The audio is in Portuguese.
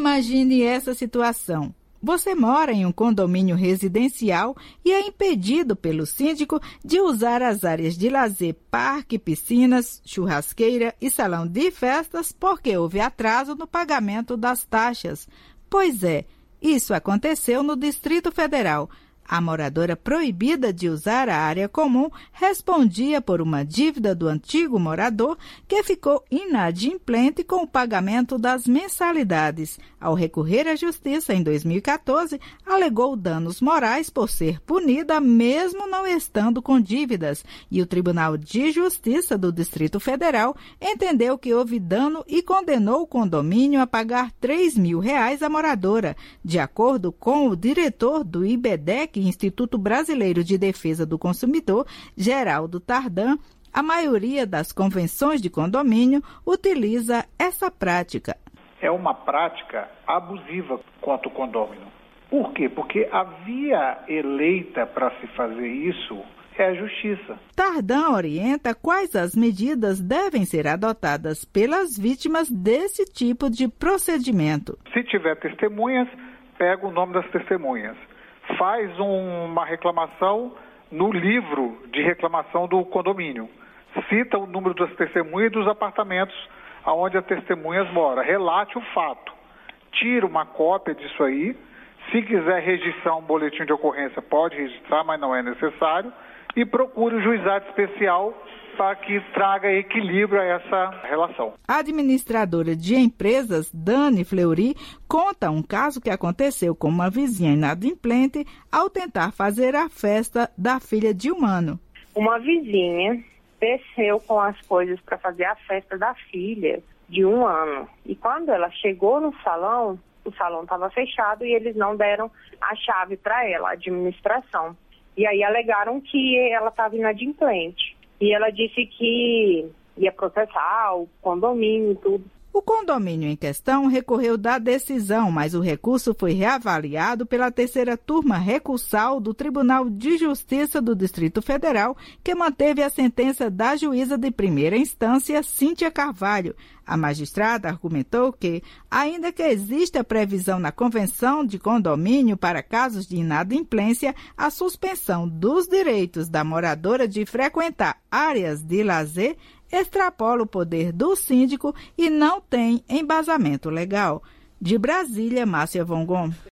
Imagine essa situação. Você mora em um condomínio residencial e é impedido pelo síndico de usar as áreas de lazer, parque, piscinas, churrasqueira e salão de festas porque houve atraso no pagamento das taxas. Pois é, isso aconteceu no Distrito Federal. A moradora proibida de usar a área comum respondia por uma dívida do antigo morador que ficou inadimplente com o pagamento das mensalidades. Ao recorrer à justiça em 2014, alegou danos morais por ser punida mesmo não estando com dívidas. E o Tribunal de Justiça do Distrito Federal entendeu que houve dano e condenou o condomínio a pagar R$3.000 à moradora. De acordo com o diretor do IBDEC, Instituto Brasileiro de Defesa do Consumidor, Geraldo Tardan, a maioria das convenções de condomínio utiliza essa prática. É uma prática abusiva contra o condômino. Por quê? Porque a via eleita para se fazer isso é a justiça. Tardan orienta quais as medidas devem ser adotadas pelas vítimas desse tipo de procedimento. Se tiver testemunhas, pega o nome das testemunhas. Faz uma reclamação no livro de reclamação do condomínio. Cita o número das testemunhas e dos apartamentos onde as testemunhas moram. Relate o fato. Tira uma cópia disso aí. Se quiser registrar um boletim de ocorrência, pode registrar, mas não é necessário. E procure o juizado especial para que traga equilíbrio a essa relação. A administradora de empresas, Dani Fleury, conta um caso que aconteceu com uma vizinha inadimplente ao tentar fazer a festa da filha de 1 ano. Uma vizinha desceu com as coisas para fazer a festa da filha de 1 ano. E quando ela chegou no salão, o salão estava fechado e eles não deram a chave para ela, a administração. E aí alegaram que ela estava inadimplente. E ela disse que ia processar o condomínio e tudo. O condomínio em questão recorreu da decisão, mas o recurso foi reavaliado pela 3ª turma recursal do Tribunal de Justiça do Distrito Federal, que manteve a sentença da juíza de primeira instância, Cíntia Carvalho. A magistrada argumentou que, ainda que exista previsão na Convenção de Condomínio para casos de inadimplência, a suspensão dos direitos da moradora de frequentar áreas de lazer extrapola o poder do síndico e não tem embasamento legal. De Brasília, Márcia Vongon.